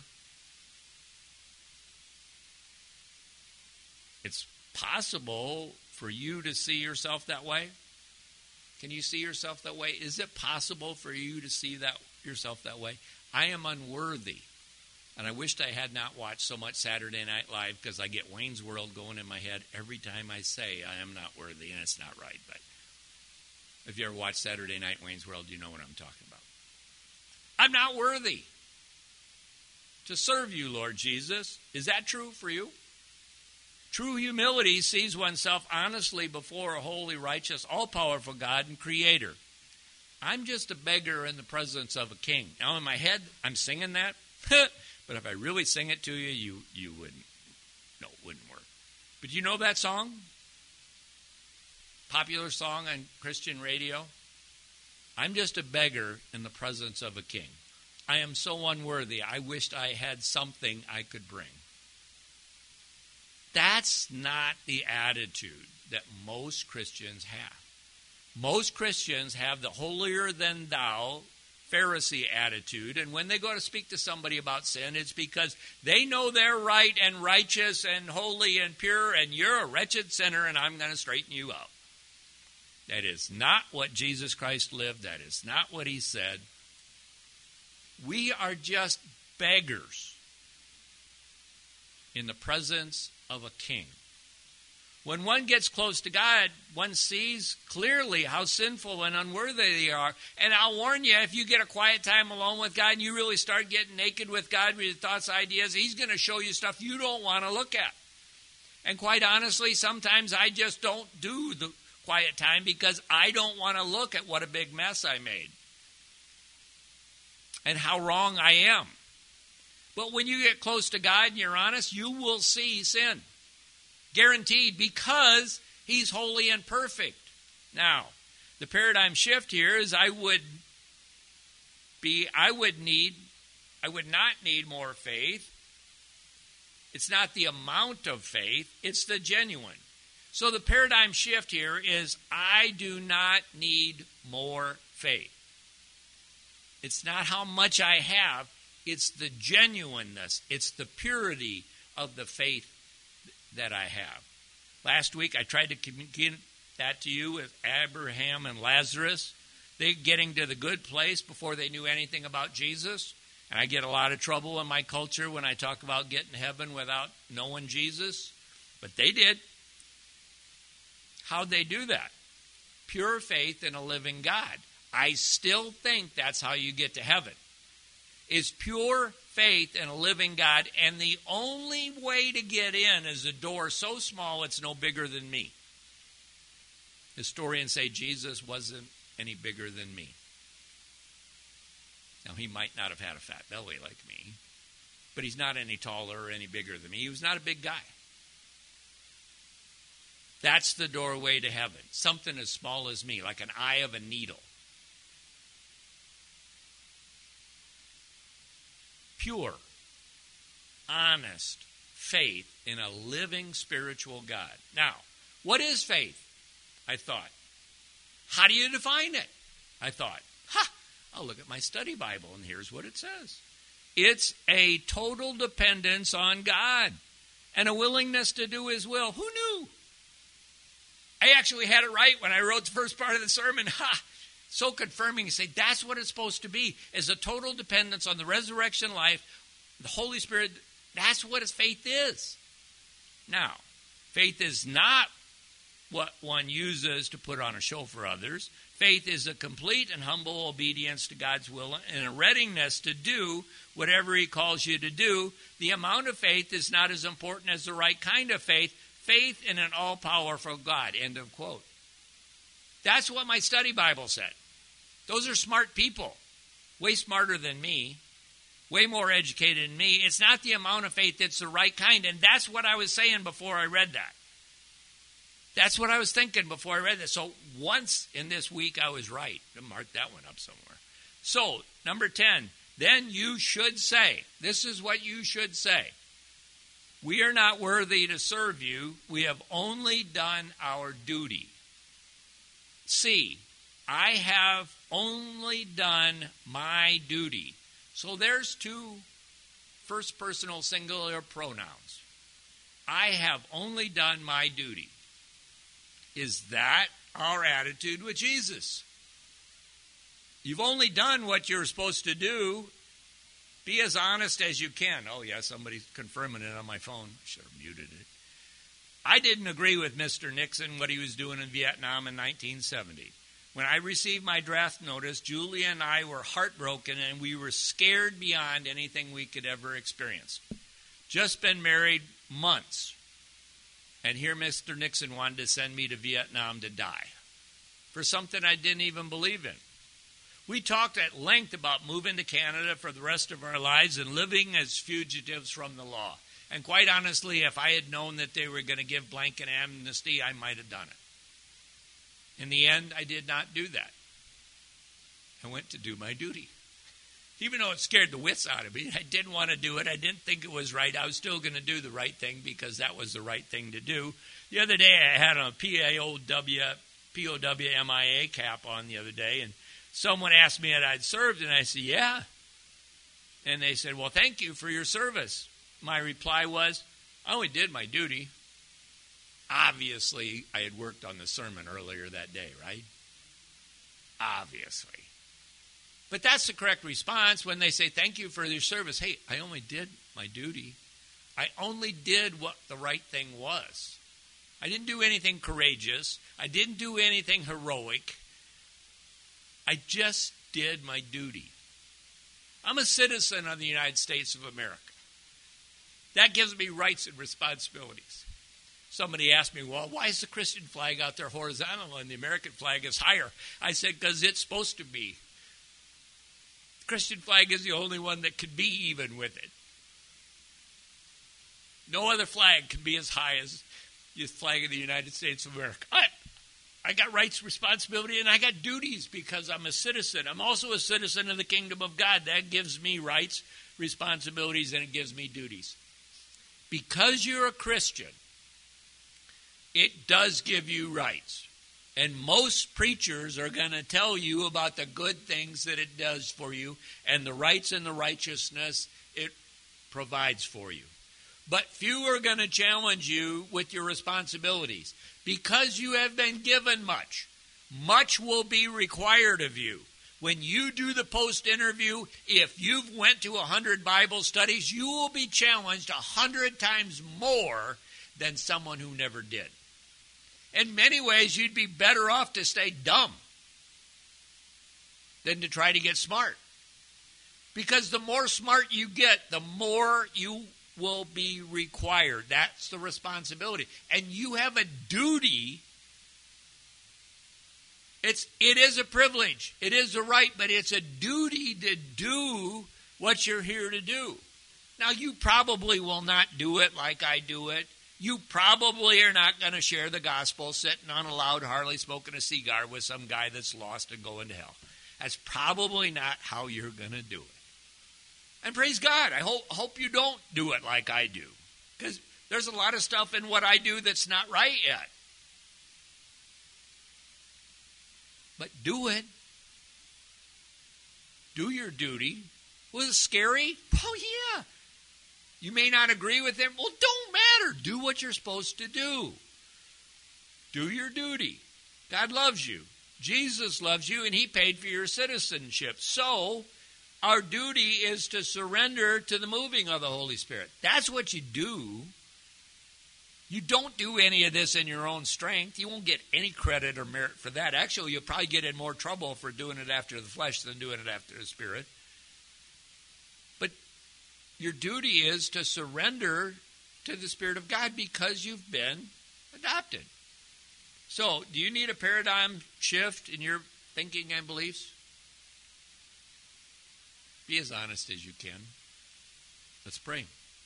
It's possible for you to see yourself that way. Can you see yourself that way? Is it possible for you to see that yourself that way? I am unworthy. And I wished I had not watched so much Saturday Night Live because I get Wayne's World going in my head every time I say I am not worthy, and it's not right. But if you ever watch Saturday Night Wayne's World, you know what I'm talking about. I'm not worthy to serve you, Lord Jesus. Is that true for you? True humility sees oneself honestly before a holy, righteous, all-powerful God and Creator. I'm just a beggar in the presence of a king. Now in my head, I'm singing that. But if I really sing it to you, you you wouldn't. No, it wouldn't work. But you know that song? Popular song on Christian radio? I'm just a beggar in the presence of a king. I am so unworthy. I wished I had something I could bring. That's not the attitude that most Christians have. Most Christians have the holier-than-thou Pharisee attitude, and when they go to speak to somebody about sin, it's because they know they're right and righteous and holy and pure, and you're a wretched sinner, and I'm going to straighten you out. That is not what Jesus Christ lived. That is not what he said. We are just beggars in the presence of a king. When one gets close to God, one sees clearly how sinful and unworthy they are. And I'll warn you, if you get a quiet time alone with God and you really start getting naked with God with your thoughts, ideas, he's going to show you stuff you don't want to look at. And quite honestly, sometimes I just don't do the quiet time because I don't want to look at what a big mess I made and how wrong I am. But when you get close to God and you're honest, you will see sin. Guaranteed, because he's holy and perfect. Now, the paradigm shift here is I would be, I would need, I would not need more faith. It's not the amount of faith, it's the genuine. So the paradigm shift here is I do not need more faith. It's not how much I have, it's the genuineness, it's the purity of the faith that I have. Last week I tried to communicate that to you with Abraham and Lazarus. They getting to the good place before they knew anything about Jesus. And I get a lot of trouble in my culture when I talk about getting to heaven without knowing Jesus. But they did. How'd they do that? Pure faith in a living God. I still think that's how you get to heaven. Is pure faith in a living God, and the only way to get in is a door so small it's no bigger than me. Historians say Jesus wasn't any bigger than me. Now, he might not have had a fat belly like me, but he's not any taller or any bigger than me. He was not a big guy. That's the doorway to heaven. Something as small as me, like an eye of a needle. Pure, honest faith in a living spiritual God. Now, what is faith? I thought. How do you define it? I thought. Ha! I'll look at my study Bible, and here's what it says. It's a total dependence on God and a willingness to do His will. Who knew? I actually had it right when I wrote the first part of the sermon. Ha! So confirming. You say that's what it's supposed to be, is a total dependence on the resurrection life, the Holy Spirit. That's what His faith is. Now, faith is not what one uses to put on a show for others. Faith is a complete and humble obedience to God's will and a readiness to do whatever He calls you to do. The amount of faith is not as important as the right kind of faith. Faith in an all-powerful God. End of quote. That's what my study Bible said. Those are smart people. Way smarter than me. Way more educated than me. It's not the amount of faith, it's the right kind. And that's what I was saying before I read that. That's what I was thinking before I read this. So once in this week I was right. I'll mark that one up somewhere. So, number ten. Then you should say. This is what you should say. We are not worthy to serve you. We have only done our duty. C. I have only done my duty. So there's two first personal singular pronouns. I have only done my duty. Is that our attitude with Jesus? You've only done what you're supposed to do. Be as honest as you can. Oh, yeah, somebody's confirming it on my phone. I should have muted it. I didn't agree with Mister Nixon, what he was doing in Vietnam in nineteen seventy. When I received my draft notice, Julia and I were heartbroken, and we were scared beyond anything we could ever experience. Just been married months. And here Mister Nixon wanted to send me to Vietnam to die for something I didn't even believe in. We talked at length about moving to Canada for the rest of our lives and living as fugitives from the law. And quite honestly, if I had known that they were going to give blanket amnesty, I might have done it. In the end, I did not do that. I went to do my duty. Even though it scared the wits out of me, I didn't want to do it. I didn't think it was right. I was still going to do the right thing because that was the right thing to do. The other day, I had a P O W M I A cap on the other day, and someone asked me if I'd served, and I said, yeah. And they said, well, thank you for your service. My reply was, I only did my duty. Obviously, I had worked on the sermon earlier that day, right? Obviously. But that's the correct response when they say, thank you for your service. Hey, I only did my duty. I only did what the right thing was. I didn't do anything courageous. I didn't do anything heroic. I just did my duty. I'm a citizen of the United States of America. That gives me rights and responsibilities. Somebody asked me, well, why is the Christian flag out there horizontal and the American flag is higher? I said, because it's supposed to be. The Christian flag is the only one that could be even with it. No other flag can be as high as the flag of the United States of America. I, I got rights, responsibility, and I got duties because I'm a citizen. I'm also a citizen of the kingdom of God. That gives me rights, responsibilities, and it gives me duties. Because you're a Christian, it does give you rights. And most preachers are going to tell you about the good things that it does for you and the rights and the righteousness it provides for you. But few are going to challenge you with your responsibilities. Because you have been given much, much will be required of you. When you do the post-interview, if you've went to one hundred Bible studies, you will be challenged one hundred times more than someone who never did. In many ways, you'd be better off to stay dumb than to try to get smart. Because the more smart you get, the more you will be required. That's the responsibility. And you have a duty. It's, it is a privilege. It is a right, but it's a duty to do what you're here to do. Now, you probably will not do it like I do it. You probably are not going to share the gospel sitting on a loud Harley smoking a cigar with some guy that's lost and going to hell. That's probably not how you're going to do it. And praise God, I hope, hope you don't do it like I do. Because there's a lot of stuff in what I do that's not right yet. But do it. Do your duty. Was it scary? Oh, yeah. You may not agree with him. Well, don't matter. Do what you're supposed to do. Do your duty. God loves you. Jesus loves you, and he paid for your citizenship. So, our duty is to surrender to the moving of the Holy Spirit. That's what you do. You don't do any of this in your own strength. You won't get any credit or merit for that. Actually, you'll probably get in more trouble for doing it after the flesh than doing it after the Spirit. But your duty is to surrender to the Spirit of God because you've been adopted. So, do you need a paradigm shift in your thinking and beliefs? Be as honest as you can. Let's pray.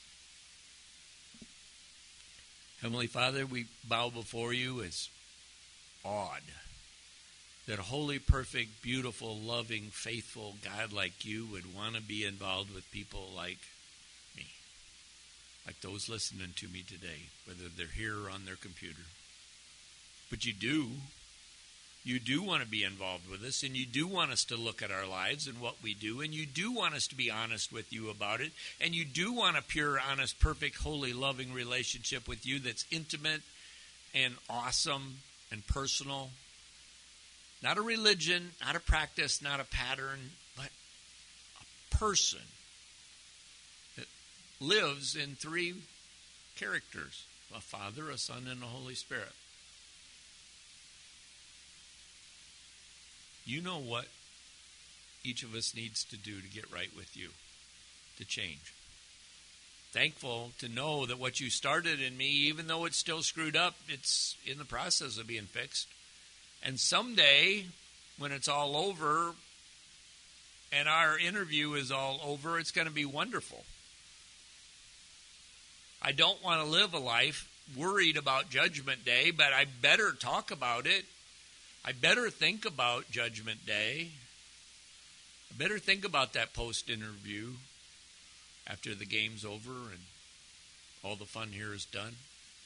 Heavenly Father, we bow before you as awed that a holy, perfect, beautiful, loving, faithful God like you would want to be involved with people like me, like those listening to me today, whether they're here or on their computer. But you do. You do want to be involved with us, and you do want us to look at our lives and what we do, and you do want us to be honest with you about it, and you do want a pure, honest, perfect, holy, loving relationship with you that's intimate and awesome and personal. Not a religion, not a practice, not a pattern, but a person that lives in three characters: a Father, a Son, and a Holy Spirit. You know what each of us needs to do to get right with you, to change. Thankful to know that what you started in me, even though it's still screwed up, it's in the process of being fixed. And someday, when it's all over and our interview is all over, it's going to be wonderful. I don't want to live a life worried about Judgment Day, but I better talk about it. I better think about Judgment Day. I better think about that post-interview after the game's over and all the fun here is done.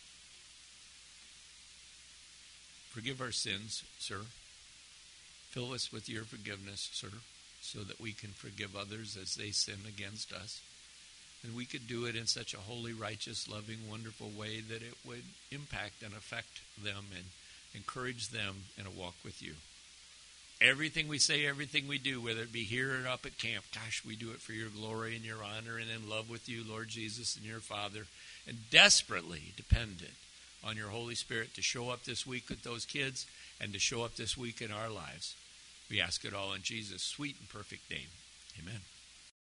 Forgive our sins, sir. Fill us with your forgiveness, sir, so that we can forgive others as they sin against us. And we could do it in such a holy, righteous, loving, wonderful way that it would impact and affect them and encourage them in a walk with you. Everything we say, everything we do, whether it be here or up at camp, gosh, we do it for your glory and your honor and in love with you, Lord Jesus, and your Father, and desperately dependent on your Holy Spirit to show up this week with those kids and to show up this week in our lives. We ask it all in Jesus' sweet and perfect name. Amen.